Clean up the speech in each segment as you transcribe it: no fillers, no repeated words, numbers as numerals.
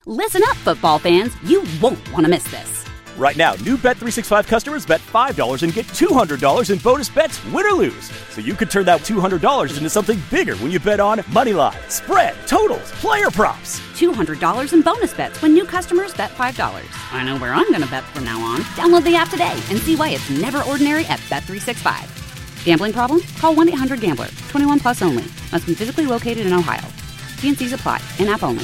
Listen up, football fans. You won't want to miss this. Right now, new Bet365 customers bet $5 and get $200 in bonus bets, win or lose. So you could turn that $200 into something bigger when you bet on money line, spread, totals, player props. $200 in bonus bets when new customers bet $5. I know where I'm going to bet from now on. Download the app today and see why it's never ordinary at Bet365. Gambling problem? Call 1-800-GAMBLER. 21 plus only. Must be physically located in Ohio. T&Cs apply. In-app only.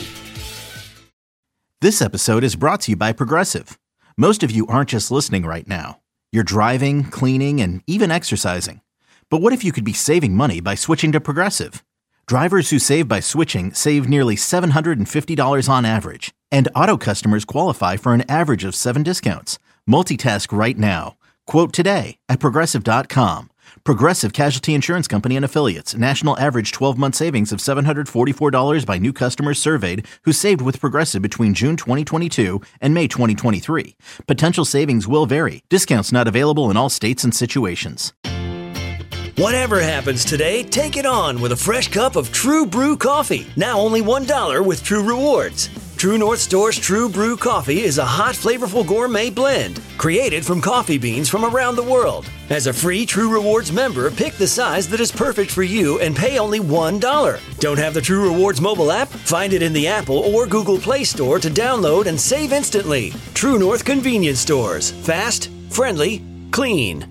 This episode is brought to you by Progressive. Most of you aren't just listening right now. You're driving, cleaning, and even exercising. But what if you could be saving money by switching to Progressive? Drivers who save by switching save nearly $750 on average. And auto customers qualify for an average of 7 discounts. Multitask right now. Quote today at Progressive.com. Progressive Casualty Insurance Company and Affiliates. National average 12-month savings of $744 by new customers surveyed who saved with Progressive between June 2022 and May 2023. Potential savings will vary. Discounts not available in all states and situations. Whatever happens today, take it on with a fresh cup of True Brew coffee. Now only $1 with True Rewards. True North Store's True Brew coffee is a hot, flavorful gourmet blend created from coffee beans from around the world. As a free True Rewards member, pick the size that is perfect for you and pay only $1. Don't have the True Rewards mobile app? Find it in the Apple or Google Play Store to download and save instantly. True North Convenience Stores. Fast, friendly, clean.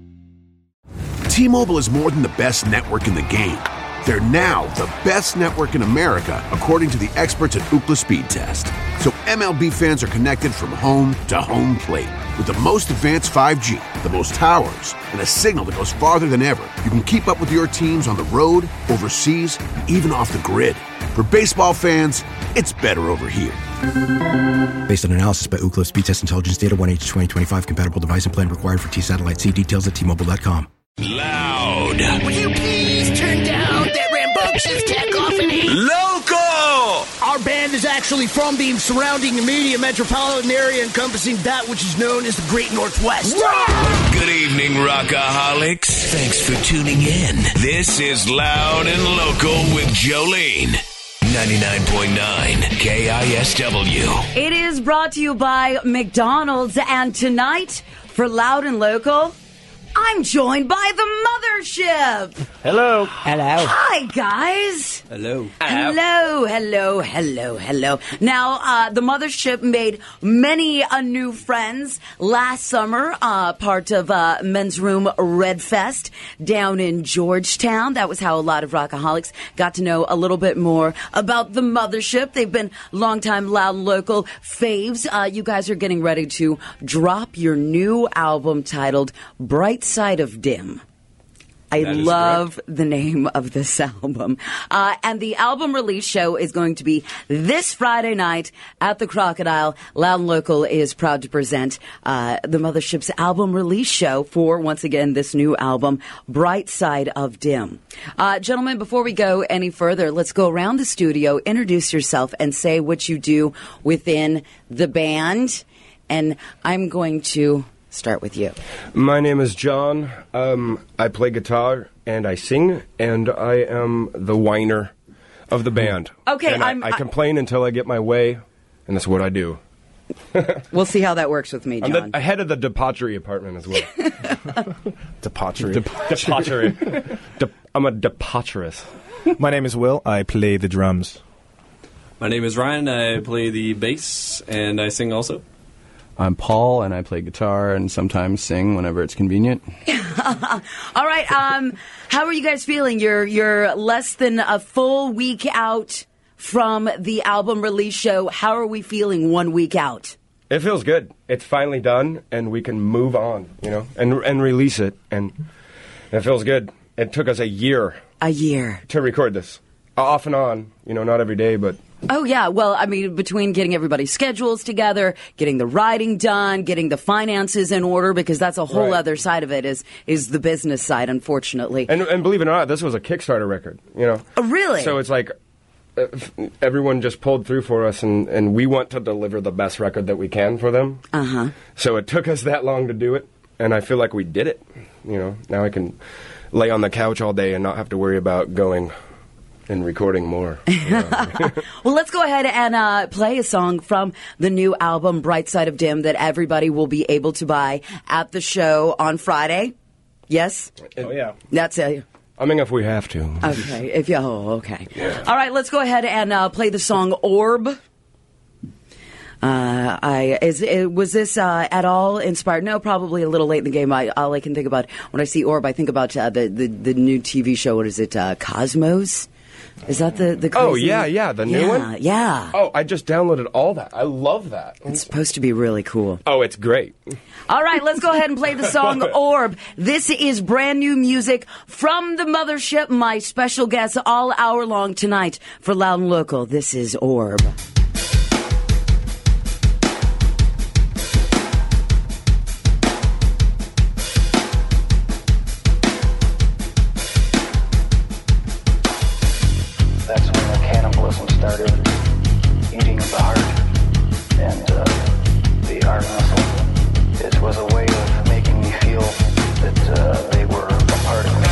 T-Mobile is more than the best network in the game. They're now the best network in America, according to the experts at Ookla Speed Test. So MLB fans are connected from home to home plate. With the most advanced 5G, the most towers, and a signal that goes farther than ever, you can keep up with your teams on the road, overseas, and even off the grid. For baseball fans, it's better over here. Based on analysis by Ookla Speed Test Intelligence Data 1H2025, compatible device and plan required for T-Satellite. See details at T-Mobile.com. Loud. Will you please turn down that rambunctious cacophony? Local! Our band is actually from the surrounding immediate metropolitan area encompassing that which is known as the Great Northwest. Good evening, Rockaholics. Thanks for tuning in. This is Loud and Local with Jolene. 99.9 KISW. It is brought to you by McDonald's, and tonight for Loud and Local, I'm joined by the Mothership. Hello. Hello. Hi, guys. Hello. Hello. Now, the Mothership made many new friends last summer, part of Men's Room Red Fest down in Georgetown. That was how a lot of Rockaholics got to know a little bit more about the Mothership. They've been longtime Loud and Local faves. You guys are getting ready to drop your new album titled Bright Side of Dim. I love the name of this album. And the album release show is going to be this Friday night at the Crocodile. Loud and Local is proud to present the Mothership's album release show for, once again, this new album, Bright Side of Dim. Gentlemen, before we go any further, let's go around the studio, introduce yourself, and say what you do within the band. And I'm going to start with you. My name is John. I play guitar and I sing, and I am the whiner of the band. Okay, and I complain until I get my way, and that's what I do. We'll see how that works with me, John. I'm the head of the debauchery department as well. Debauchery. I'm a debaucherous. My name is Will. I play the drums. My name is Ryan. I play the bass, and I sing also. I'm Paul, and I play guitar and sometimes sing whenever it's convenient. All right. How are you guys feeling? You're less than a full week out from the album release show. How are we feeling 1 week out? It feels good. It's finally done, and we can move on, and release it, and it feels good. It took us a year to record this, off and on. Not every day, but. Oh, yeah. Well, I mean, between getting everybody's schedules together, getting the writing done, getting the finances in order, because that's a whole other side of it, is the business side, unfortunately. And believe it or not, this was a Kickstarter record, Oh, really? So it's like everyone just pulled through for us, and we want to deliver the best record that we can for them. Uh-huh. So it took us that long to do it, and I feel like we did it. Now I can lay on the couch all day and not have to worry about going and recording more. Well, let's go ahead and play a song from the new album, Bright Side of Dim, that everybody will be able to buy at the show on Friday. Yes? Oh, yeah. That's it. I mean, if we have to. Okay. Okay. Yeah. All right, let's go ahead and play the song Orb. Was this at all inspired? No, probably a little late in the game. All I can think about when I see Orb, I think about the new TV show. What is it? Cosmos? Is that the crazy? Oh, yeah, the new one? Yeah. Oh, I just downloaded all that. I love that. It's supposed to be really cool. Oh, it's great. All right, let's go ahead and play the song Orb. This is brand new music from the Mothership. My special guest all hour long tonight for Loud and Local. This is Orb. That's when the cannibalism started, eating of the heart and the heart muscle. It was a way of making me feel that they were a part of me.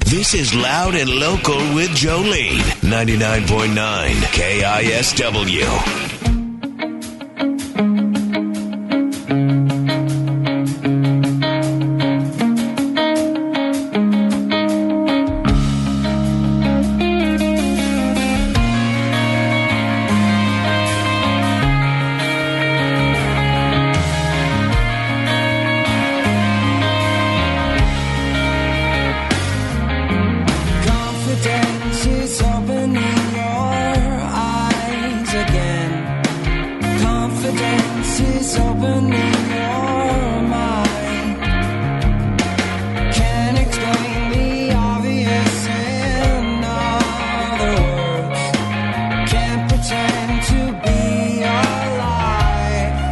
This is Loud and Local with Jolene. 99.9 KISW. Confidence is opening your eyes again. Confidence is opening your mind. Can't explain the obvious in other words. Can't pretend to be alive.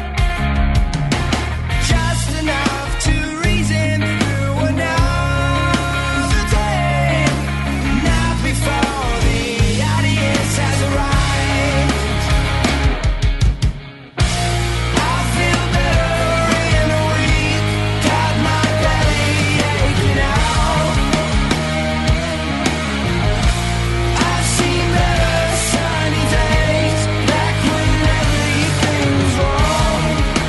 Just enough to reason through another day. Not before the audience has arrived. I feel better in a week. Got my belly aching out. I've seen better sunny days back when everything was wrong.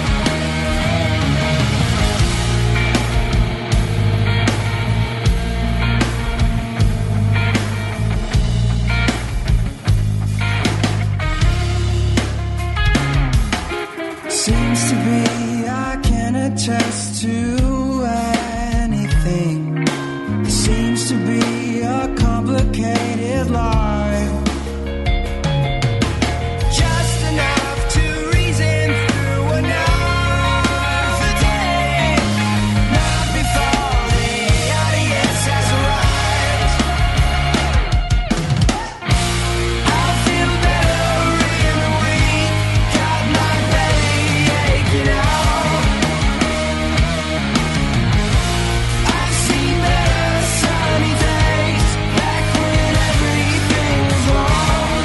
Seems to be I can attest to anything. Seems to be a complicated life. Just enough to reason through another day. Not before the audience has arrived. I feel better in a week. Got my belly aching out. I've seen better sunny days back when everything was wrong.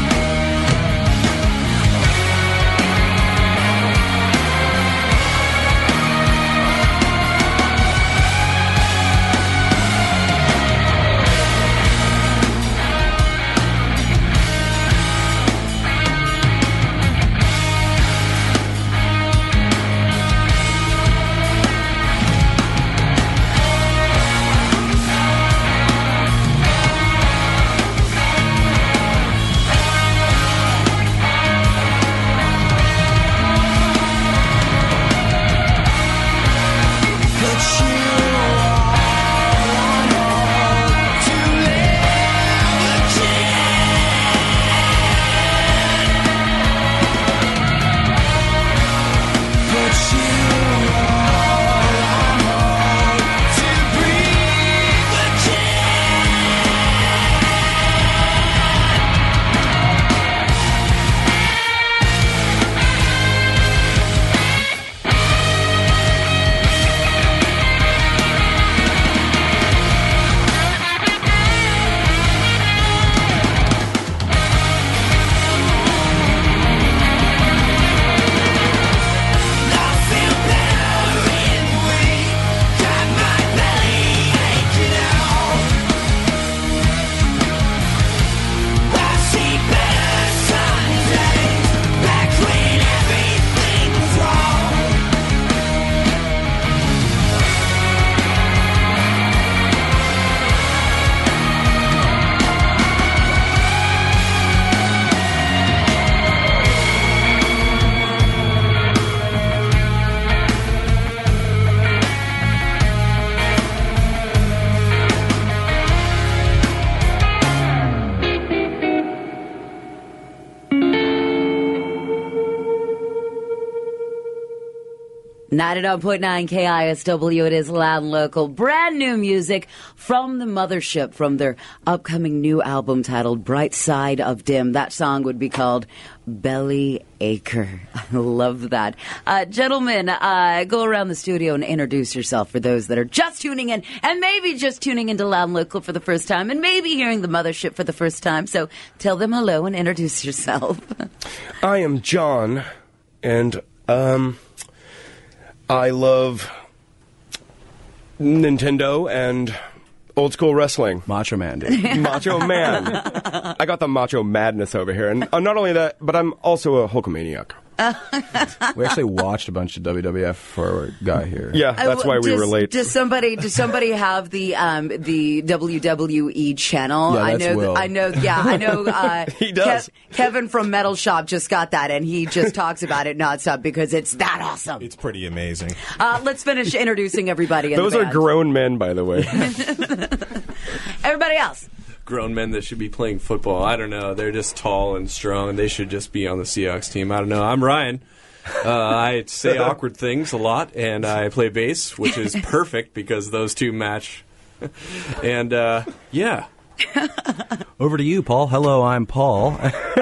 Put you all on hold to live again. Put you all on hold to breathe .9 KISW, it is Loud and Local. Brand new music from the Mothership from their upcoming new album titled Bright Side of Dim. That song would be called Belly Acre. I love that. Gentlemen, go around the studio and introduce yourself for those that are just tuning in and maybe just tuning into Loud and Local for the first time and maybe hearing the Mothership for the first time. So tell them hello and introduce yourself. I am John, and I love Nintendo and Old school wrestling. Macho Man, dude. Macho Man. I got the macho madness over here. And not only that, but I'm also a Hulkamaniac. We actually watched a bunch of WWF for a guy here. Yeah, that's why we relate. Does somebody have the WWE channel? Yeah, that's Will. I know. He does. Kevin from Metal Shop just got that, and he just talks about it nonstop because it's that awesome. It's pretty amazing. Let's finish introducing everybody. Those are grown men, by the way. Everybody else. Grown men that should be playing football. I don't know. They're just tall and strong. They should just be on the Seahawks team. I don't know. I'm Ryan. I say awkward things a lot, and I play bass, which is perfect because those two match. And, yeah. Over to you, Paul. Hello, I'm Paul.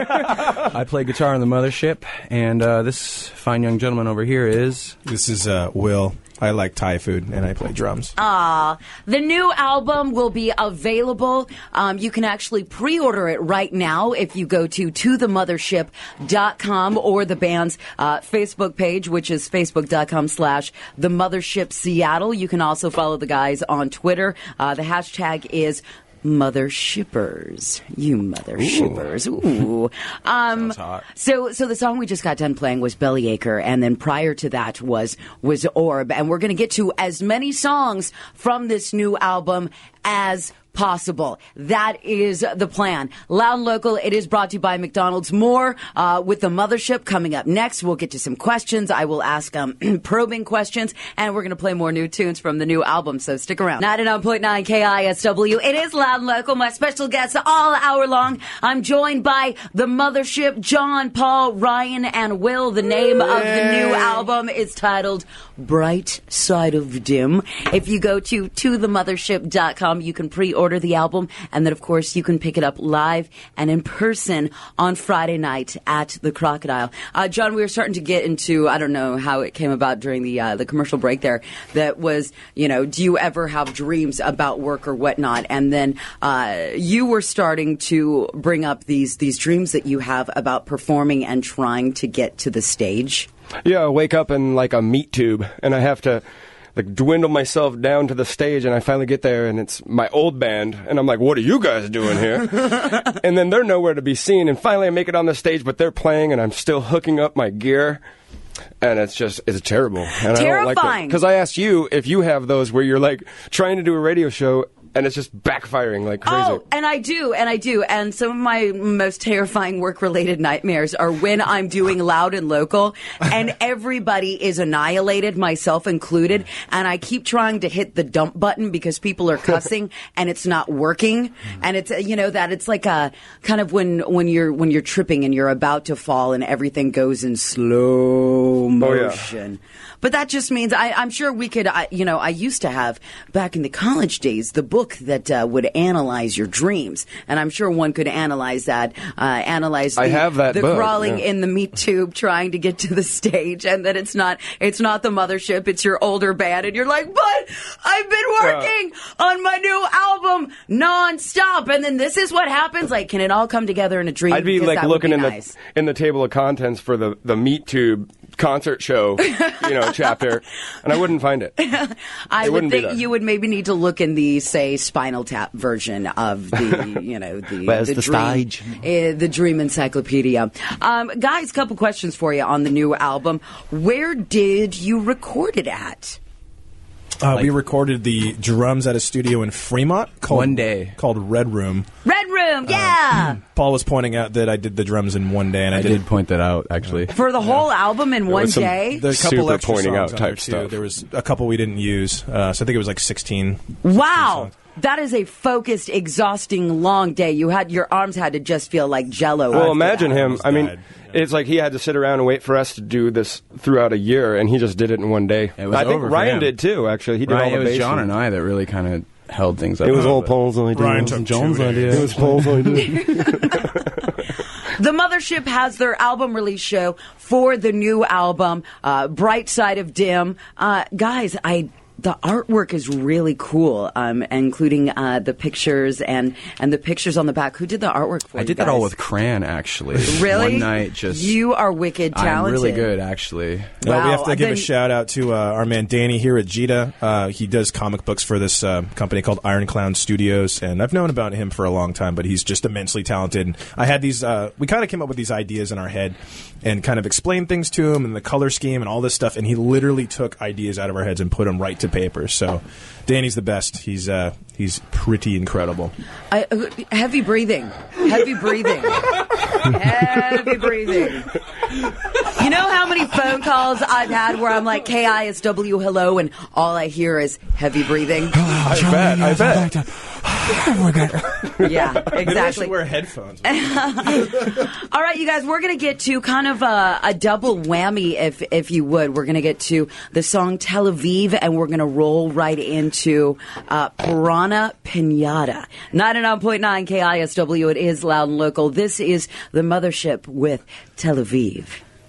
I play guitar on the Mothership, and this fine young gentleman over here is... This is Will. I like Thai food, and I play drums. The new album will be available. You can actually pre-order it right now if you go to themothership.com or the band's Facebook page, which is facebook.com/The Mothership Seattle. You can also follow the guys on Twitter. The hashtag is Mothershippers. You Mothershippers. Ooh. Sounds hot. So the song we just got done playing was Bellyacre, and then prior to that was Orb, and we're going to get to as many songs from this new album as possible. That is the plan. Loud and Local, it is brought to you by McDonald's. More with the Mothership coming up next. We'll get to some questions. I will ask probing questions, and we're going to play more new tunes from the new album, so stick around. 99.9 KISW. It is Loud and Local. My special guests all hour long. I'm joined by the Mothership, John, Paul, Ryan, and Will. The name of the new album is titled Bright Side of Dim. If you go to themothership.com, you can pre-order the album, and then of course you can pick it up live and in person on Friday night at the Crocodile. John, we were starting to get into, I don't know how it came about during the commercial break there, that was, do you ever have dreams about work or whatnot? And then you were starting to bring up these dreams that you have about performing and trying to get to the stage. Yeah, I wake up in like a meat tube, and I have to dwindle myself down to the stage, and I finally get there, and it's my old band, and I'm like, what are you guys doing here? And then they're nowhere to be seen, and finally I make it on the stage, but they're playing, and I'm still hooking up my gear, and it's terrible. And Terrifying. I don't like that. Because I asked you if you have those where you're like trying to do a radio show, and it's just backfiring like crazy. Oh, and I do. And some of my most terrifying work-related nightmares are when I'm doing Loud and Local, and everybody is annihilated, myself included, and I keep trying to hit the dump button because people are cussing, and it's not working. And it's, that it's like a kind of when you're tripping and you're about to fall and everything goes in slow motion. Oh, yeah. But that just means I'm sure we could, I used to have, back in the college days, the book that would analyze your dreams. And I'm sure one could analyze that, I have that the book, crawling yeah. in the meat tube trying to get to the stage, and that it's not the Mothership, it's your older band. And you're like, but I've been working on my new album nonstop. And then this is what happens. Like, can it all come together in a dream? I'd be Because like that would looking be in nice. the table of contents for the meat tube concert show, chapter, and I wouldn't find it. I would wouldn't be think there. you would maybe need to look in the, say, Spinal Tap version of the, Where's the dream, stage? The Dream Encyclopedia. Guys, couple questions for you on the new album. Where did you record it at? We recorded the drums at a studio in Fremont called Red Room. Red Room, yeah! Paul was pointing out that I did the drums in one day, and I did point that out, actually. For the whole album in one day? There's a couple super extra pointing songs out on there, type too. stuff. There was a couple we didn't use, so I think it was like 16. Wow! That is a focused, exhausting, long day. Your arms had to just feel like Jell-O. Well, imagine him. I mean, it's like he had to sit around and wait for us to do this throughout a year, and he just did it in one day. It was I think over for Ryan him. did too. Actually, he did all the It was bass John and- and I that really kind of held things up. It was all Paul's idea. Ryan took John's 2 days. idea. It was Paul's idea. The Mothership has their album release show for the new album, Bright Side of Dim. Guys, I the artwork is really cool, including the pictures and the pictures on the back. Who did the artwork for you? I did that all with Cran, actually. Really? One night, just... You are wicked talented. I'm really good, actually. Wow. We have to give a shout out to our man Danny here at Jita. He does comic books for this company called Iron Clown Studios, and I've known about him for a long time, but he's just immensely talented. And I had these, we kind of came up with these ideas in our head and kind of explained things to him and the color scheme and all this stuff, and he literally took ideas out of our heads and put them right to paper. So Danny's the best. He's pretty incredible. Heavy breathing. Heavy breathing. Heavy breathing. You know how many phone calls I've had where I'm like, KISW, hello, and all I hear is heavy breathing? I bet. Yeah, Maybe I exactly. should wear headphones. All right, you guys, we're going to get to kind of a double whammy, if you would. We're going to get to the song Tel Aviv, and we're going to roll right into Piranha Pinata. 99.9 KISW, it is loud and local. This is the Mothership with Tel Aviv.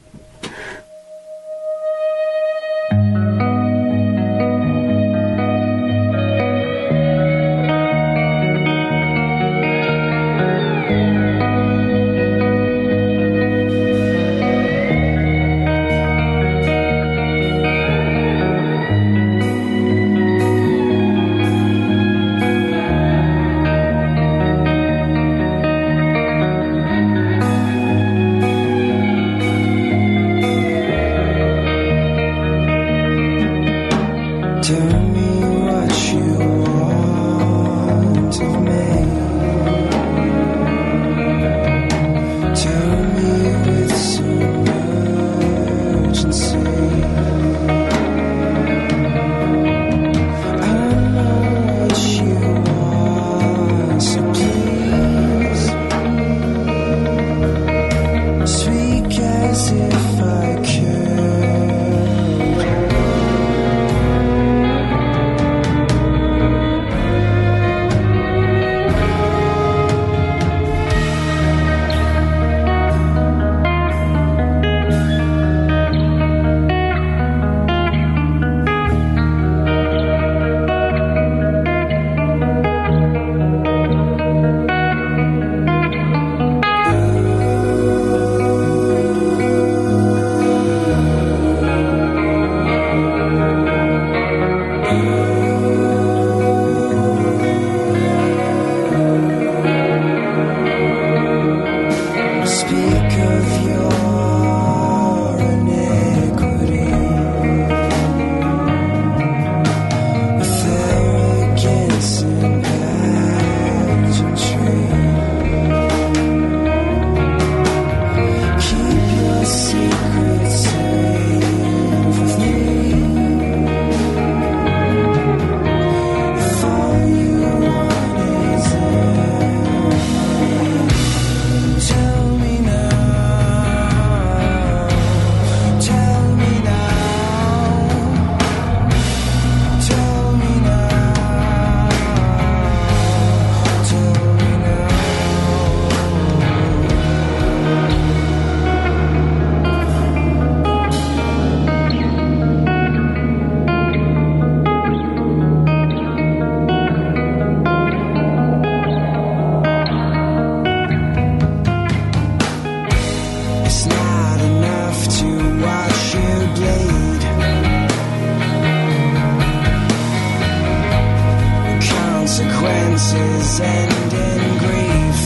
consequences end in grief.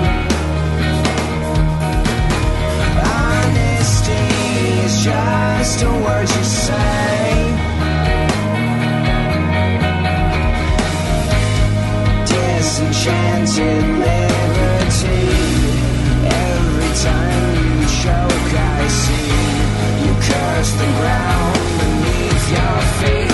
Honesty is just a word you say. Disenchanted liberty. Every time you choke, I see you curse the ground beneath your feet.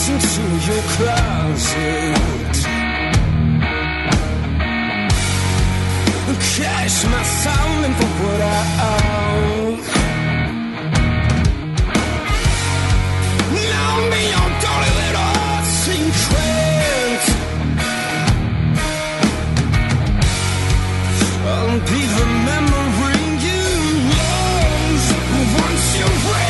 into your closet. Cash my sound and for what I own. Now me your dirty little secret. I'll be the memory you lose once you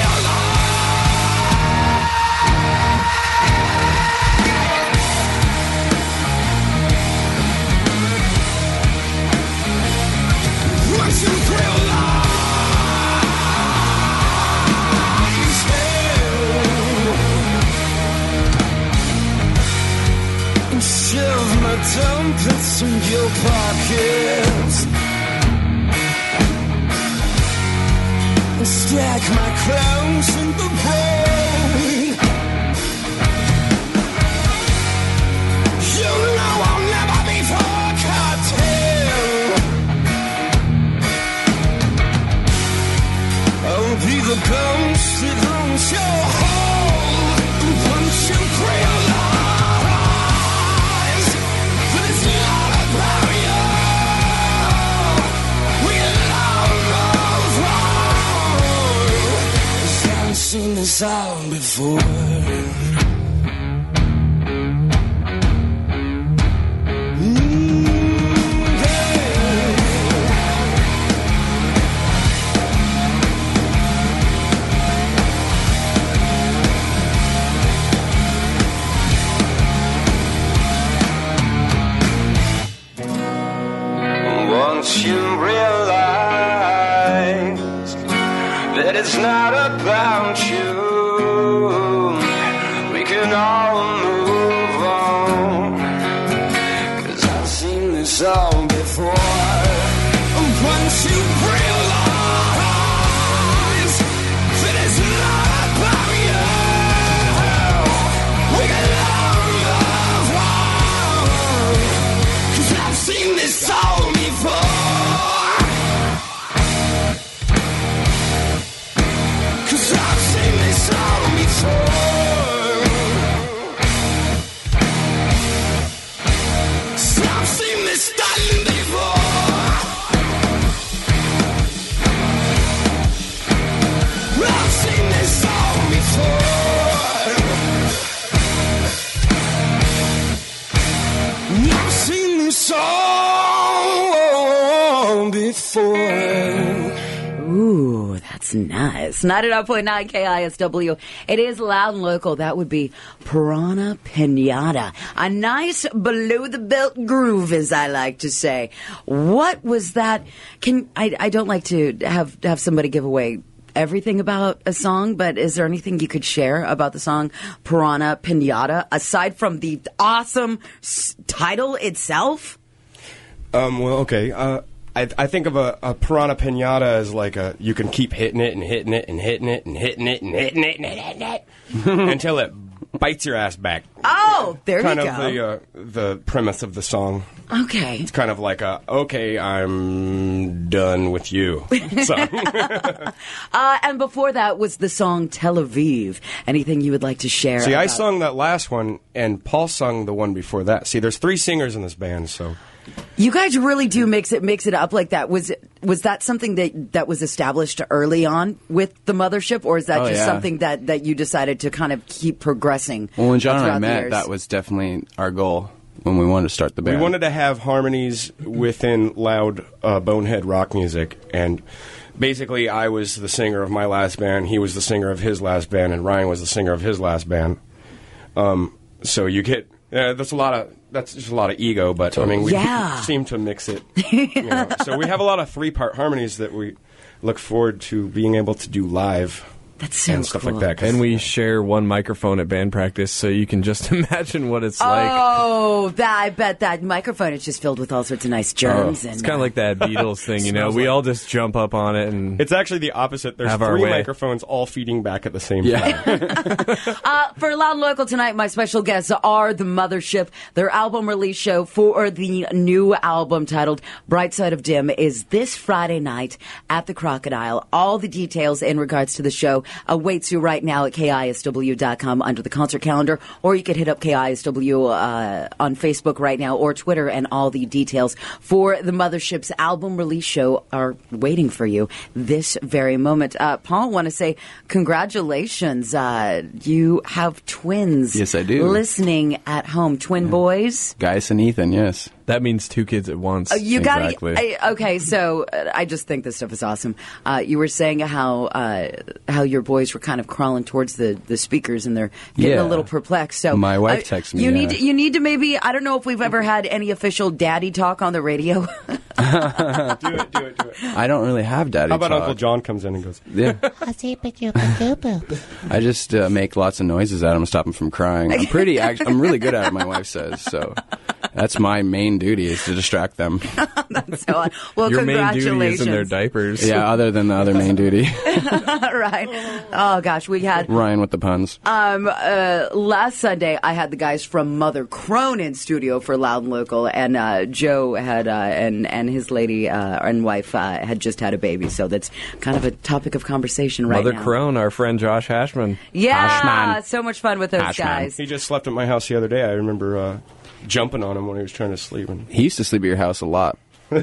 shove my dumplings in your pockets. Stack my clothes in the bowl. You know I'll never be forgotten. I'll be the ghost that haunts your home once you realize that it's not about you. We love 'cause I've seen this all before. Once you realize that it's not about you, we can all move on. 'Cause I've seen this all before. Once you realize that it's not about you, we can all move on. 'Cause I've seen this all before. 'Cause I've seen this all before. 'Cause I've seen this done before. I've seen this all before. I've seen this all before. Ooh, that's nice. 99.9 KISW. It is loud and local. That would be Piranha Pinata. A nice below-the-belt groove, as I like to say. What was that? I don't like to have somebody give away everything about a song, but is there anything you could share about the song Piranha Pinata, aside from the awesome title itself? Well, okay. I think of a Piranha Pinata as like you can keep hitting it and hitting it and hitting it and hitting it and hitting it and hitting it until it bites your ass back. Oh, there you go. Kind of the premise of the song. Okay. It's kind of like okay, I'm done with you song. And before that was the song Tel Aviv. Anything you would like to share? See, I sung that last one, and Paul sung the one before that. See, there's 3 singers in this band, so... You guys really do mix it up like that. Was that something that was established early on with the Mothership, or is that just something that you decided to kind of keep progressing? Well, when John and I throughout the met, years? that was definitely our goal when we wanted to start the band. We wanted to have harmonies within loud bonehead rock music, and basically I was the singer of my last band, he was the singer of his last band, and Ryan was the singer of his last band. So you get... that's just a lot of ego, but I mean, we seem to mix it. So we have a lot of 3-part harmonies that we look forward to being able to do live. That's so and stuff cool. like that. And we share one microphone at band practice, so you can just imagine what it's like. Oh, I bet that microphone is just filled with all sorts of nice germs. It's kind of like that Beatles thing, you know. We all just jump up on it, and it's actually the opposite. There's 3 microphones all feeding back at the same time. For Loud and Local tonight, my special guests are the Mothership. Their album release show for the new album titled Bright Side of Dim is this Friday night at the Crocodile. All the details in regards to the show awaits you right now at KISW.com under the concert calendar, or you could hit up KISW on Facebook right now or Twitter, and all the details for the Mothership's album release show are waiting for you this very moment. Paul, I want to say congratulations. You have twins. Yes, I do. Listening at home. Twin boys. Gaius and Ethan, yes. That means 2 kids at once. You exactly. got okay. So I just think this stuff is awesome. You were saying how your boys were kind of crawling towards the speakers and they're getting a little perplexed. So my wife texts me. You need to maybe, I don't know if we've ever had any official daddy talk on the radio. Do it. I don't really have daddy How about talk. Uncle John comes in and goes, yeah. I just make lots of noises at him to stop him from crying. I'm really good at it, my wife says. So that's my main duty, is to distract them. That's so odd. Well, Your main congratulations. duty is in their diapers. Yeah, other than the other main duty. Right. Oh, gosh. We had Ryan with the puns. last Sunday, I had the guys from Mother Crone in studio for Loud and Local, and Joe had and his lady and wife had just had a baby, so that's kind of a topic of conversation right Mother now. Crone, our friend Josh Hashman. Yeah, Hashman. so much fun with those Hashman. guys. he just slept at my house the other day. I remember jumping on him when he was trying to sleep. And He used to sleep at your house a lot. We're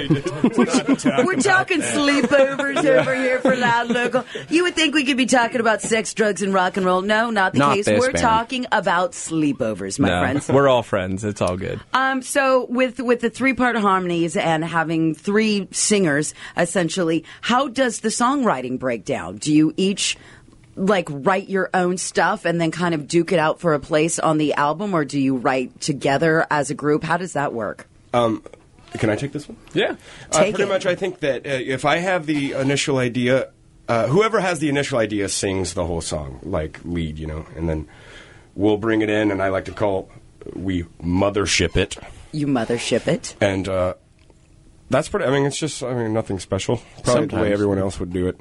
talking sleepovers over here for Loud and Local. You would think we could be talking about sex, drugs, and rock and roll. No, not the Not case. this We're band. talking about sleepovers, my No, friends. we're all friends. It's all good. So with the 3-part harmonies and having 3 singers, essentially, how does the songwriting break down? Do you each write your own stuff and then kind of duke it out for a place on the album, or do you write together as a group? How does that work? Can I take this one? Yeah. Pretty much, I think that if I have the initial idea, whoever has the initial idea sings the whole song, like lead, and then we'll bring it in, and I like to call, we mothership it. You mothership it. And that's pretty, it's just, nothing special. Probably the way everyone else would do it.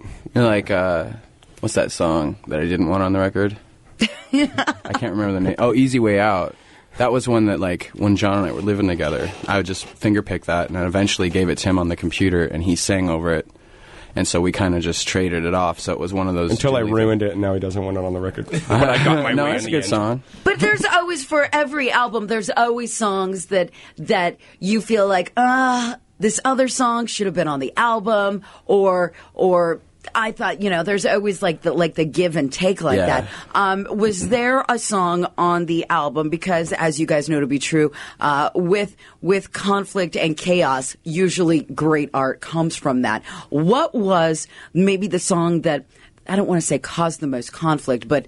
What's that song that I didn't want on the record? I can't remember the name. Oh, Easy Way Out. That was one that, when John and I were living together, I would just fingerpick that, and I eventually gave it to him on the computer, and he sang over it. And so we kind of just traded it off. So it was one of those. Until I ruined it, and now he doesn't want it on the record. But I got my no, way that's in a the good end. song. But there's always, for every album, there's always songs that you feel like, this other song should have been on the album, or I thought, there's always the give and take that. Was there a song on the album, because as you guys know to be true, with conflict and chaos, usually great art comes from that. What was maybe the song that, I don't want to say caused the most conflict, but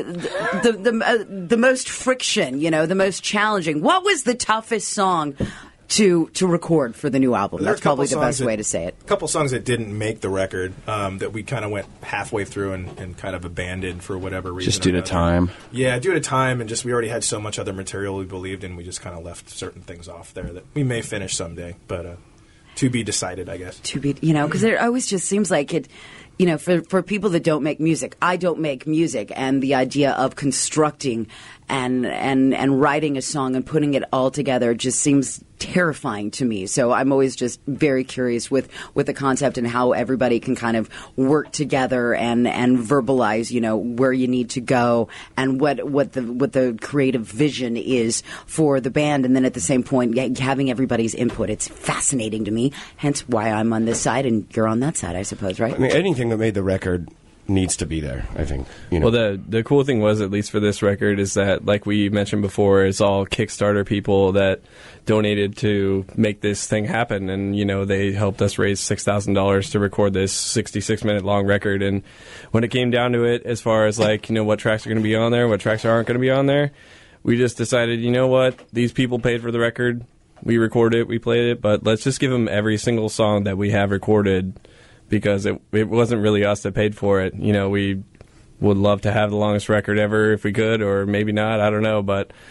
the most friction, the most challenging? What was the toughest song to record for the new album? That's probably the best way to say it. A couple songs that didn't make the record that we kind of went halfway through and kind of abandoned for whatever reason. Just due to time. Yeah, due to time, and just we already had so much other material we believed in, we just kind of left certain things off there that we may finish someday, but to be decided, I guess. To be, because it always just seems like it. For people that don't make music, I don't make music, and the idea of constructing and writing a song and putting it all together just seems terrifying to me. So I'm always just very curious with the concept and how everybody can kind of work together and verbalize, where you need to go and what the creative vision is for the band. And then at the same point, having everybody's input. It's fascinating to me, hence why I'm on this side and you're on that side, I suppose, right? Anything that made the record needs to be there, I think. Well, the cool thing was, at least for this record, is that, like we mentioned before, it's all Kickstarter people that donated to make this thing happen, and they helped us raise $6,000 to record this 66-minute long record. And when it came down to it, as far as what tracks are going to be on there, what tracks aren't going to be on there, we just decided, what, these people paid for the record, we recorded it, we played it, but let's just give them every single song that we have recorded, because it wasn't really us that paid for it. We would love to have the longest record ever if we could, or maybe not, I don't know, but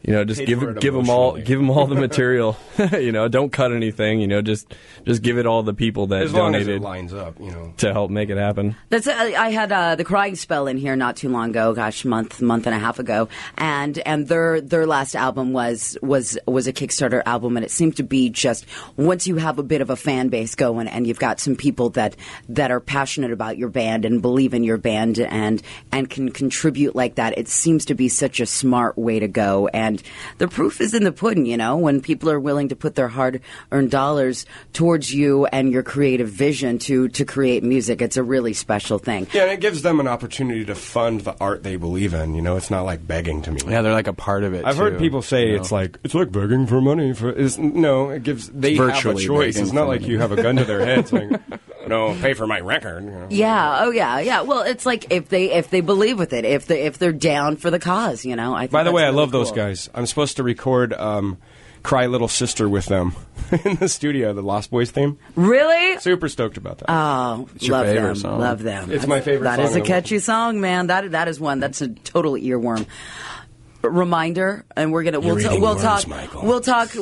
You know, just Paid give for it them all the material. You know, don't cut anything. You know, just give it all the people that as long as donated it lines up. You know, to help make it happen. That's I had the Crying Spell in here not too long ago, month and a half ago, and their last album was a Kickstarter album, and it seemed to be just once you have a bit of a fan base going, and you've got some people that are passionate about your band and believe in your band and can contribute like that, it seems to be such a smart way to go. And the proof is in the pudding, you know, when people are willing to put their hard-earned dollars towards you and your creative vision to create music. It's a really special thing. Yeah, and it gives them an opportunity to fund the art they believe in. You know, it's not like begging to me. Yeah, they're like a part of it. I've heard people say it's like begging for money. No, it gives they virtually have a choice. begging It's not for like money. you have a gun to their head saying, "No, pay for my record." You know? Yeah. Oh, yeah. Well, it's like if they believe with it, if they're down for the cause, you know. I think By the way, I that's love really those cool. guys. I'm supposed to record "Cry Little Sister" with them in the studio, the Lost Boys theme. Really? Super stoked about that. Oh, It's your love favorite them. song. Love them. It's my favorite That song is a in the catchy song, man. That is one. That's a total earworm. Reminder, and we're gonna we're gonna talk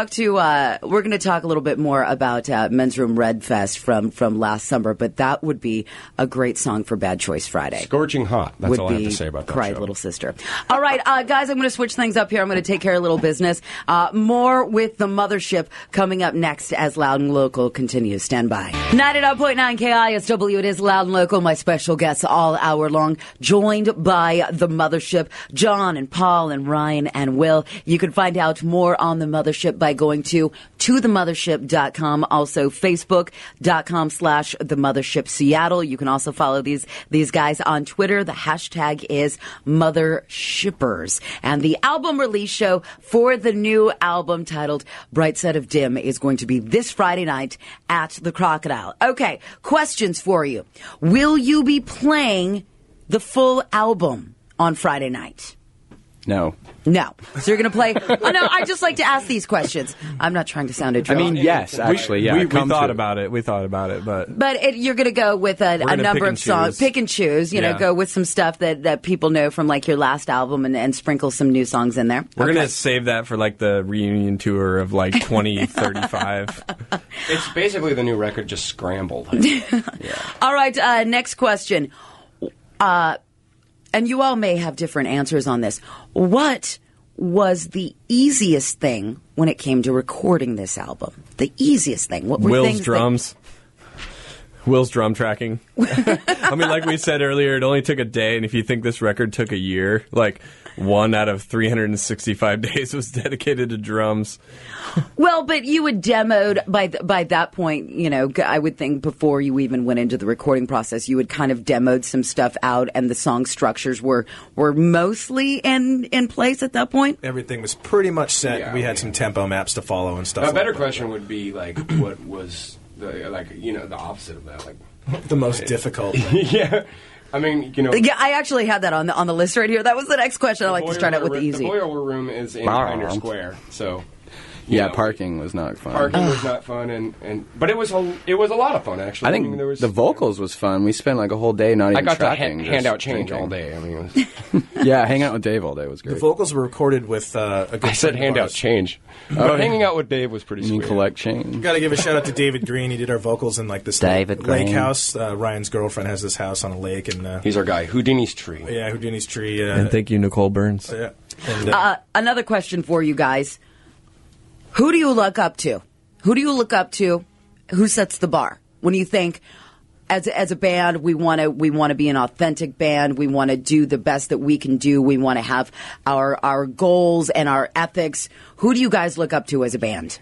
a little bit more about Men's Room Red Fest from last summer, but that would be a great song for Bad Choice Friday. Scorching hot. That's would all I have be to say about that Cry show. Little Sister. All right, guys, I'm going to switch things up here. I'm going to take care of a little business. More with the Mothership coming up next as Loud and Local continues. Stand by. 99.9 KISW. It is Loud and Local. My special guests all hour long, joined by the Mothership, John and Paul and Ryan and Will. You can find out more on the Mothership by going to themothership.com. Also, Facebook.com/The Mothership Seattle. You can also follow these guys on Twitter. The hashtag is Mothershippers. And the album release show for the new album titled Bright Side of Dim is going to be this Friday night at the Crocodile. Okay, questions for you. Will you be playing the full album on Friday night? No. No. So you're going to play... Oh, no, I just like to ask these questions. I'm not trying to sound a drunk. I mean, yes, actually, yeah. We thought about it. We thought about it, but you're going to go with a number of songs. Pick and choose. You know, Yeah. go with some stuff that people know from, like, your last album and sprinkle some new songs in there. we're gonna save that for like the reunion tour of like 2035. It's basically the new record just scrambled. All right, next question. And you all may have different answers on this. What was the easiest thing when it came to recording this album? The easiest thing. What were Will's things drums. Will's drum tracking. I mean, like we said earlier, it only took a day, and if you think this record took a year, like 1 out of 365 days was dedicated to drums. Well, but you had demoed by that point, you know, I would think before you even went into the recording process, you had kind of demoed some stuff out, and the song structures were mostly in place at that point? Everything was pretty much set. We had some tempo maps to follow and stuff. A better question would be like, what was the opposite of that? Like the most difficult. Yeah. I mean, you know. Yeah, I actually had that on the list right here. That was the next question. I like to start out with the easy. The boiler room is in Pioneer Square, so. Yeah, parking was not fun. Parking was not fun, but it was a lot of fun actually. I think there was, the vocals was fun. We spent like a whole day not even I got tracking. to just hand out change drinking. all day. I mean, it was yeah, hanging out with Dave all day was great. The vocals were recorded with a good I said friend of hand out ours. change. Oh, hanging out with Dave was pretty You sweet. mean collect change? Got to give a shout out to David Green. He did our vocals in like this David lake Green. house. Ryan's girlfriend has this house on a lake, and He's our guy, Houdini's Tree. yeah, Houdini's Tree. And thank you, Nicole Burns. Yeah. And, Another question for you guys. Who do you look up to? Who do you look up to? Who sets the bar? When you think, as a band, we want to be an authentic band. We want to do the best that we can do. We want to have our goals and our ethics. Who do you guys look up to as a band?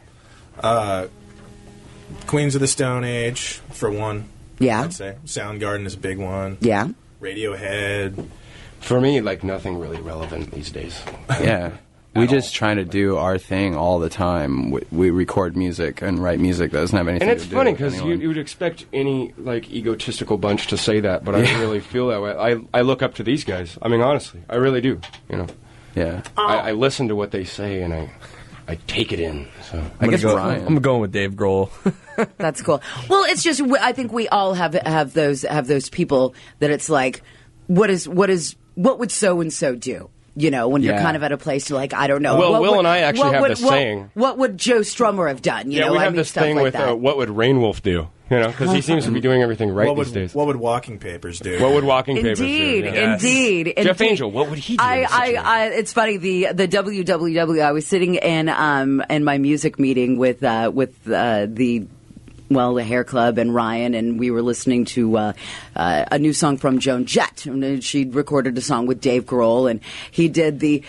Queens of the Stone Age, for one. Yeah. I'd say. Soundgarden is a big one. Yeah. Radiohead. For me, like nothing really relevant these days. Yeah. We just try to do our thing all the time. We record music and write music that doesn't have anything And to it's do funny with because anyone. you would expect any like egotistical bunch to say that, but I don't really feel that way. I look up to these guys. I mean, honestly, I really do. You know. Yeah. I listen to what they say and I take it in. So I'm going with Dave Grohl. That's cool. Well, it's just I think we all have those people that it's like, what would so and so do? You know, when you're Yeah. kind of at a place to like, I don't know. Well, what Will would- and I actually what have would- this what- saying. What would Joe Strummer have done? You know, we I have mean, this stuff thing like with that. what would Rain Wolf do? You know, because he seems to be doing everything right these days. What would walking papers do? What would walking papers do? Indeed, Yeah. indeed. Jeff Angel, what would he do? in this situation? It's funny. The WWW. I was sitting in my music meeting with the Hair Club and Ryan, and we were listening to a new song from Joan Jett. And she'd recorded a song with Dave Grohl, and he did the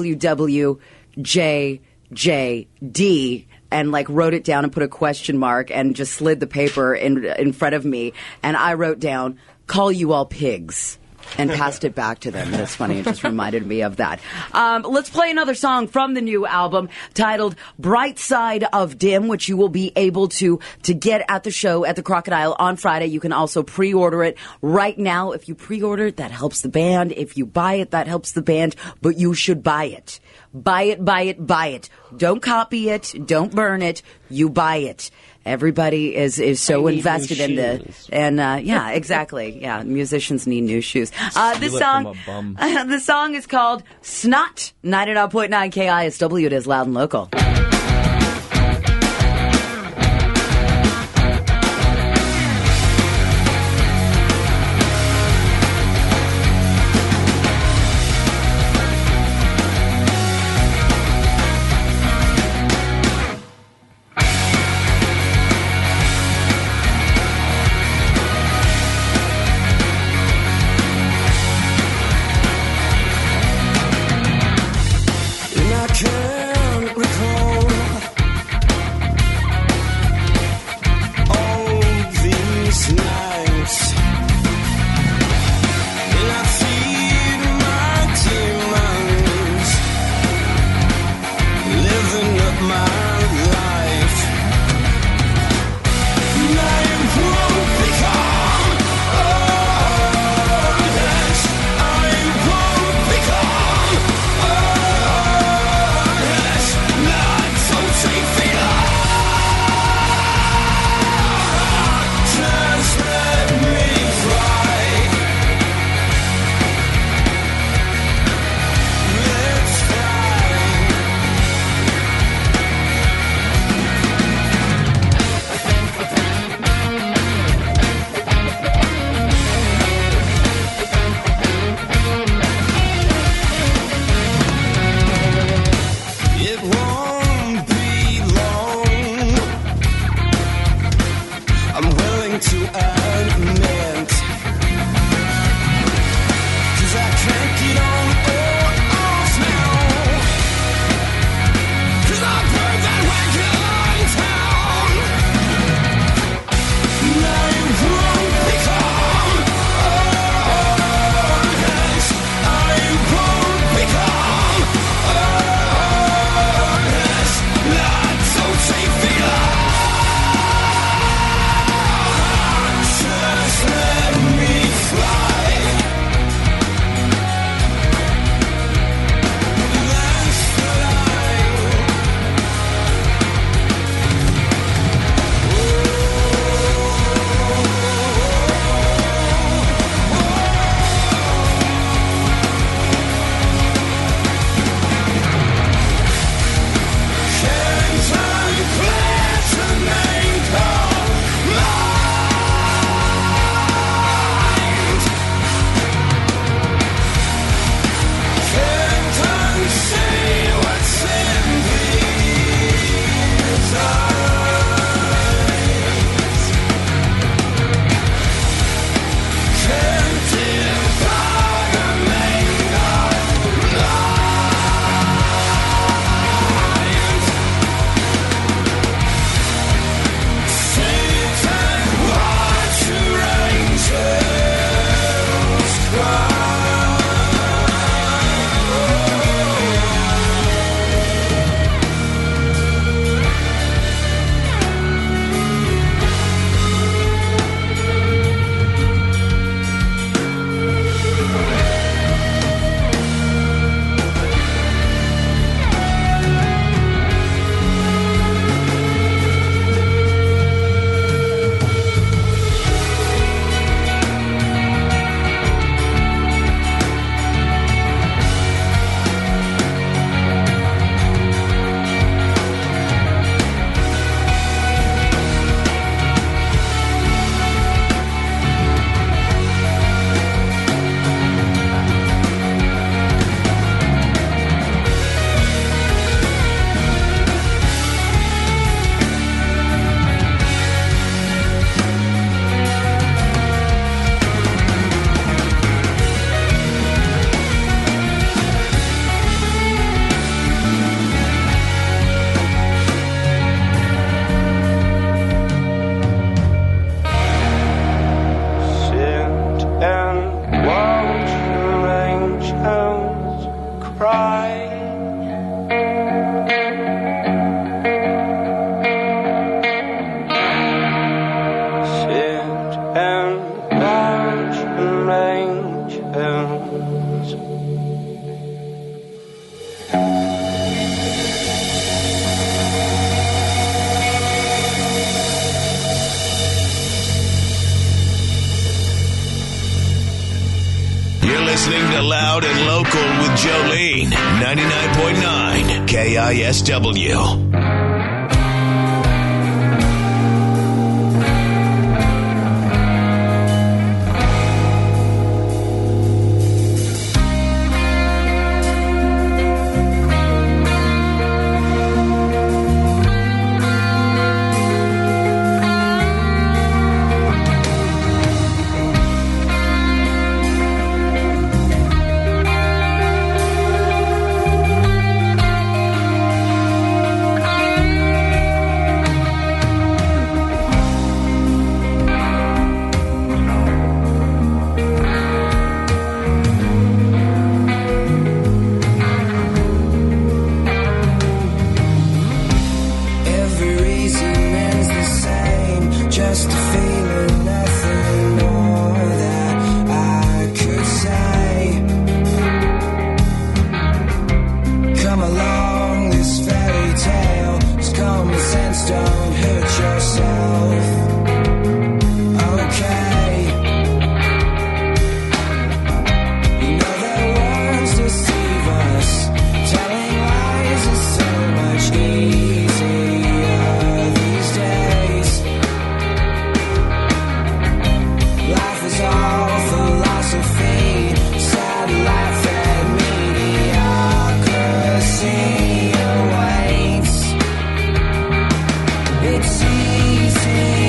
WWJJD. And like wrote it down and put a question mark and just slid the paper in front of me, and I wrote down "Call you all pigs." And passed it back to them. That's funny. It just reminded me of that. Let's play another song from the new album titled Bright Side of Dim, which you will be able to get at the show at the Crocodile on Friday. You can also pre-order it right now. If you pre-order it, that helps the band. If you buy it, that helps the band. But you should buy it. Buy it, buy it, buy it. Don't copy it. Don't burn it. You buy it. Everybody is so invested in this, and yeah, exactly. Yeah, musicians need new shoes. This song is called "Snot." 99.9 KISW. It is loud and local. And I can't recall KISW. It's easy.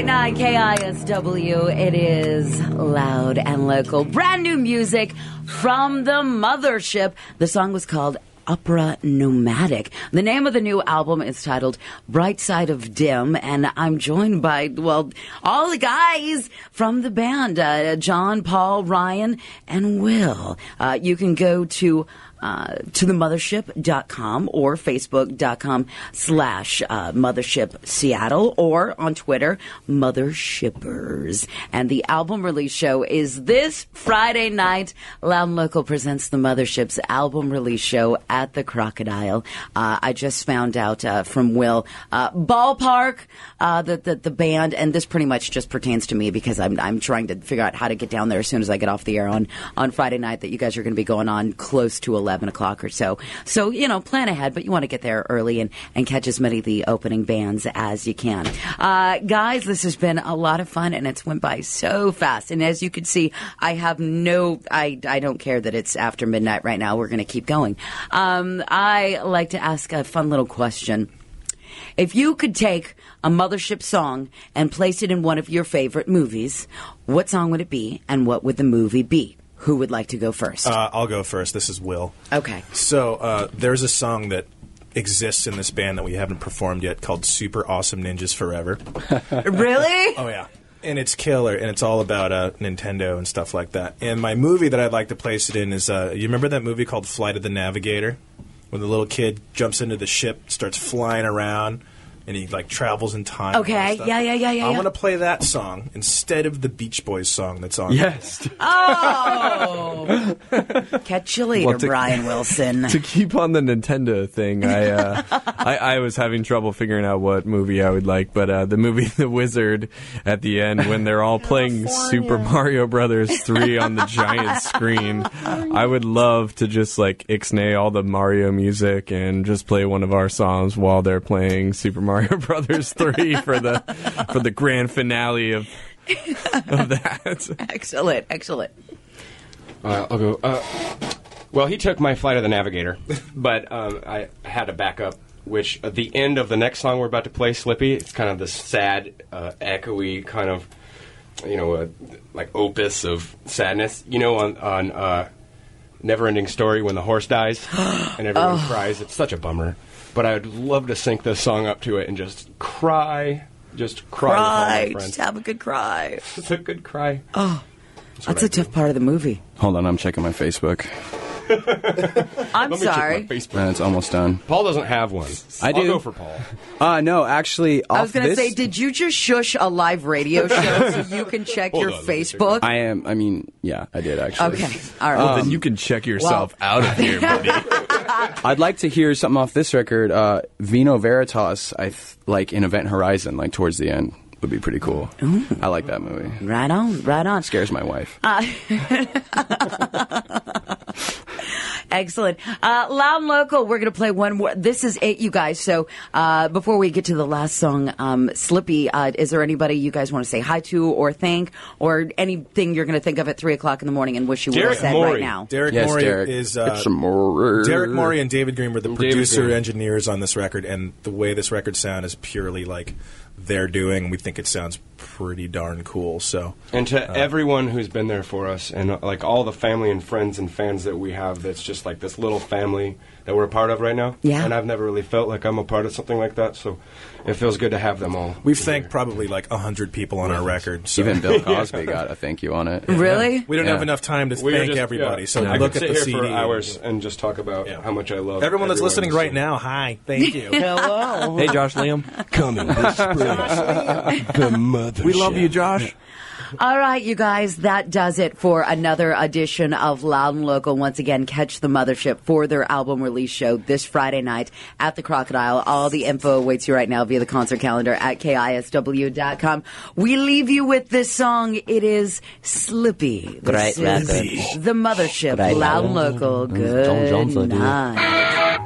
101.9 KISW. It is loud and local. Brand new music from the Mothership. The song was called Opera Nomadic. The name of the new album is titled Bright Side of Dim, and I'm joined by, well, all the guys from the band, John, Paul, Ryan, and Will. You can go to themothership.com or facebook.com/Mothership Seattle or on Twitter, Mothershippers. And the album release show is this Friday night. Loud and Local presents the Mothership's album release show at the Crocodile. I just found out from Will, Ballpark, the band, and this pretty much just pertains to me because I'm trying to figure out how to get down there as soon as I get off the air on Friday night, that you guys are going to be going on close to 11 o'clock or so. So, plan ahead, but you want to get there early and catch as many of the opening bands as you can. Guys, this has been a lot of fun, and it's went by so fast. And as you can see, I don't care that it's after midnight right now. We're going to keep going. I like to ask a fun little question. If you could take a Mothership song and place it in one of your favorite movies, what song would it be, and what would the movie be? Who would like to go first? I'll go first. This is Will. Okay. So there's a song that exists in this band that we haven't performed yet called Super Awesome Ninjas Forever. Really? Oh, yeah. And it's killer, and it's all about Nintendo and stuff like that. And my movie that I'd like to place it in is, you remember that movie called Flight of the Navigator? When the little kid jumps into the ship, starts flying around, and he travels in time. Okay, yeah. I'm going to play that song instead of the Beach Boys song that's on. Yes. Oh! Catch you later, Brian Wilson. To keep on the Nintendo thing, I was having trouble figuring out what movie I would like, but the movie The Wizard at the end, when they're all playing Super Mario Brothers 3 on the giant screen, I would love to just ixnay all the Mario music and just play one of our songs while they're playing Super Mario Brothers 3 for the grand finale of that. Excellent. I'll go. Well, he took my Flight of the Navigator, but I had a backup, which at the end of the next song we're about to play, Slippy, it's kind of this sad, echoey kind of, opus of sadness. On Neverending Story when the horse dies and everyone cries. It's such a bummer. But I would love to sync this song up to it and just cry. Just cry with all my friends. Just have a good cry. It's a good cry. Oh, that's a tough part of the movie. Hold on, I'm checking my Facebook. I'm sorry. And it's almost done. Paul doesn't have one. I do. I'll go for Paul. No, actually, I was going to say, did you just shush a live radio show so you can check your Facebook? Yeah, I did actually. Okay, all right. Well, then you can check yourself out of here, buddy. I'd like to hear something off this record. Vino Veritas, in Event Horizon, towards the end. Would be pretty cool. Ooh. I like that movie. Right on. Scares my wife. Excellent. Loud and Local, we're going to play one more. This is it, you guys. So before we get to the last song, Slippy, is there anybody you guys want to say hi to or thank or anything you're going to think of at 3 o'clock in the morning and wish you would have said right now? Derek Morey is... Derek Morey and David Green were the producer-engineers on this record, and the way this record sounds is purely they're doing. We think it sounds pretty darn cool. So, and to everyone who's been there for us, and all the family and friends and fans that we have, that's just this little family that we're a part of right now. Yeah. And I've never really felt like I'm a part of something like that. So it feels good to have them all. We've thanked probably 100 people on our record. So. Even Bill Cosby got a thank you on it. Really? We don't have enough time to thank everybody. So I look at could the sit CD here for hours and just talk about how much I love everyone that's listening right now. Hi, thank you. Hello. Hey, Josh Liam. Coming this spring. The Mothership. We love you, Josh. All right, you guys, that does it for another edition of Loud and Local. Once again, catch the Mothership for their album release show this Friday night at the Crocodile. All the info awaits you right now via the concert calendar at KISW.com. We leave you with this song. It is Slippy. This is the Mothership, Loud and Local. Good night.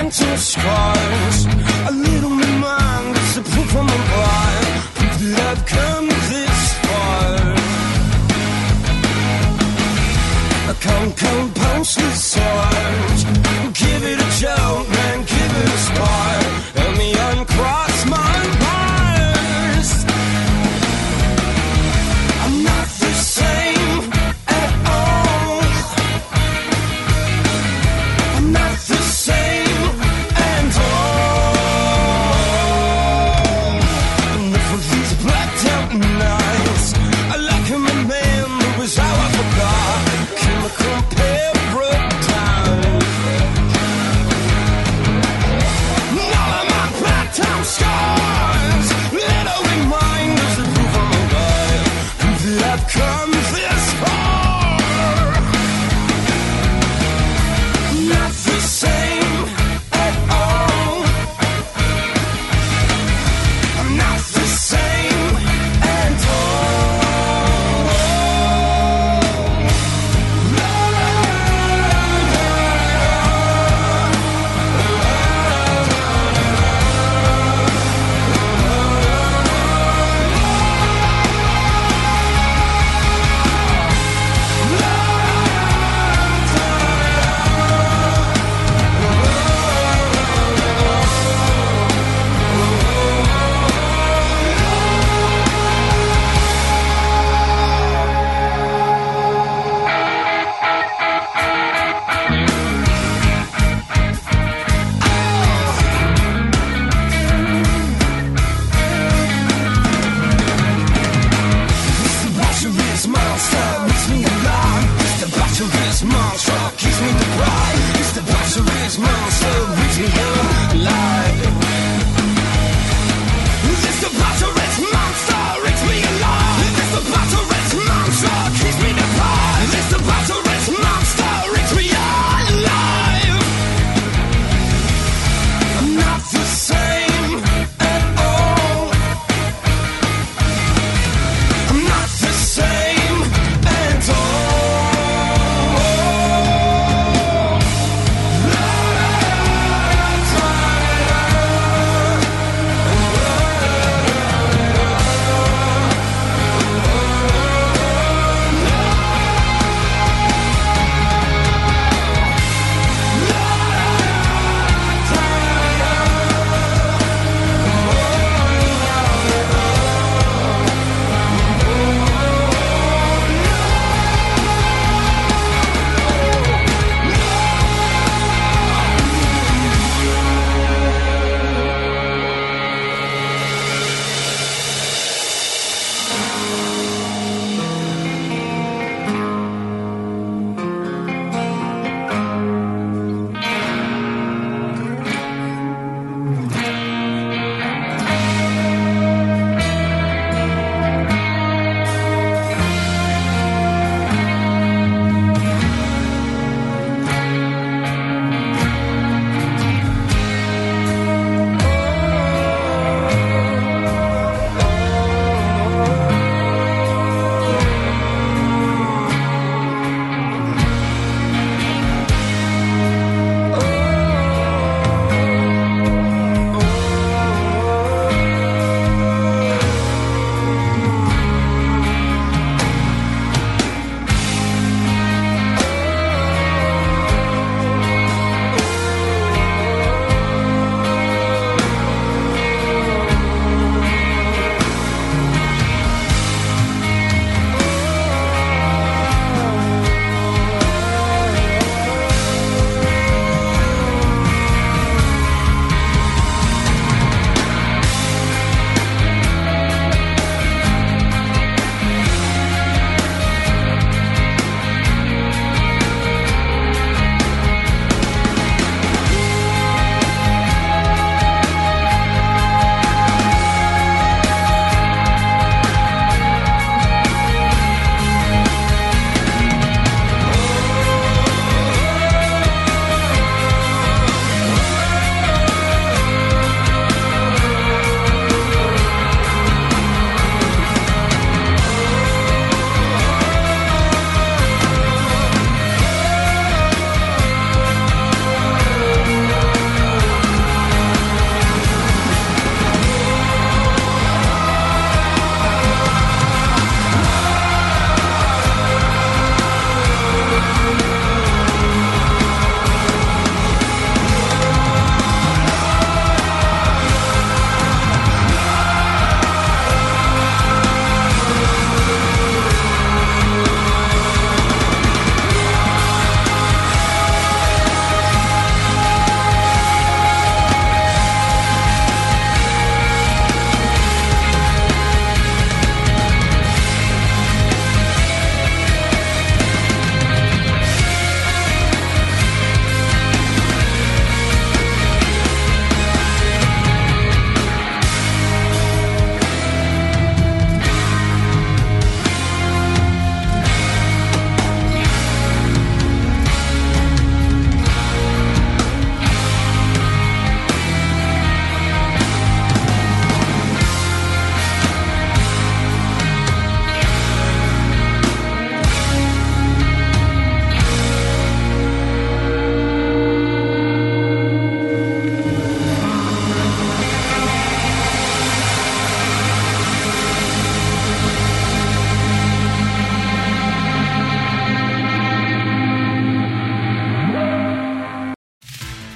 mental scars. A little reminder to prove from my pride, prove that I've come this far. Come post with sarge. Give it a joke, man, give it a spark. Help me uncross my bars. I'm not the same at all. I'm not the same at all. Enough of these blacked out nights. I like him a man, that was how I forgot. Chemical pair broke down.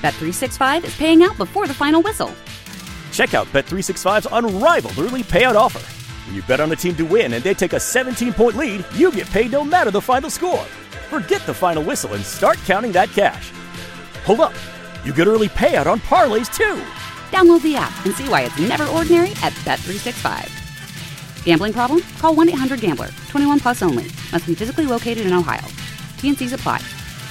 Bet365 is paying out before the final whistle. Check out Bet365's unrivaled early payout offer. When you bet on a team to win and they take a 17-point lead, you get paid no matter the final score. Forget the final whistle and start counting that cash. Hold up. You get early payout on parlays, too. Download the app and see why it's never ordinary at Bet365. Gambling problem? Call 1-800-GAMBLER. 21 plus only. Must be physically located in Ohio. T&Cs apply.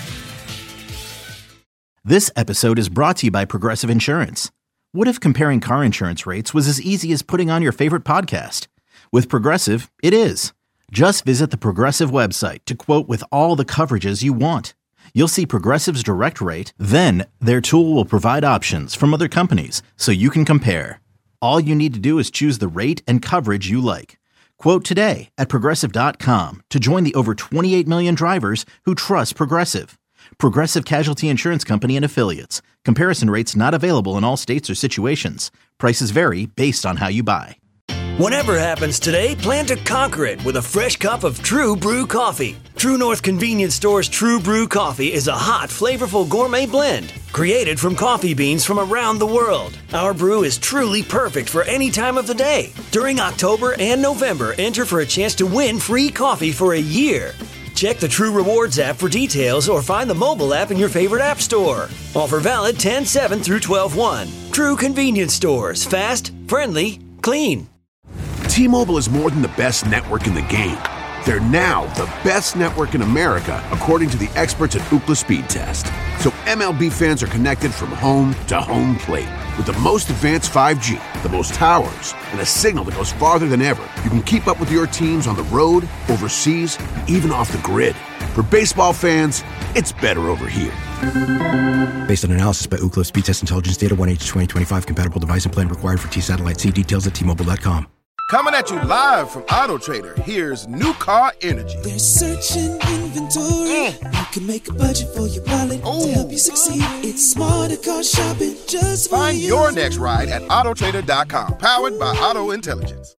This episode is brought to you by Progressive Insurance. What if comparing car insurance rates was as easy as putting on your favorite podcast? With Progressive, it is. Just visit the Progressive website to quote with all the coverages you want. You'll see Progressive's direct rate, then their tool will provide options from other companies so you can compare. All you need to do is choose the rate and coverage you like. Quote today at Progressive.com to join the over 28 million drivers who trust Progressive. Progressive Casualty Insurance Company and Affiliates. Comparison rates not available in all states or situations. Prices vary based on how you buy. Whatever happens today, plan to conquer it with a fresh cup of True Brew coffee. True North Convenience Store's True Brew coffee is a hot, flavorful gourmet blend created from coffee beans from around the world. Our brew is truly perfect for any time of the day. During October and November, enter for a chance to win free coffee for a year. Check the True Rewards app for details or find the mobile app in your favorite app store. Offer valid 10/7 through 12/1. True Convenience Stores. Fast, friendly, clean. T-Mobile is more than the best network in the game. They're now the best network in America, according to the experts at Ookla Speed Test. So MLB fans are connected from home to home plate. With the most advanced 5G, the most towers, and a signal that goes farther than ever, you can keep up with your teams on the road, overseas, and even off the grid. For baseball fans, it's better over here. Based on analysis by Ookla Speed Test Intelligence Data, 1H2025 compatible device and plan required for T-Satellite. See details at T-Mobile.com. Coming at you live from Auto Trader, here's New Car Energy. They're searching inventory. You can make a budget for your wallet to help you succeed. It's smarter car shopping just for Find you. your next ride at autotrader.com. Powered by Auto Intelligence.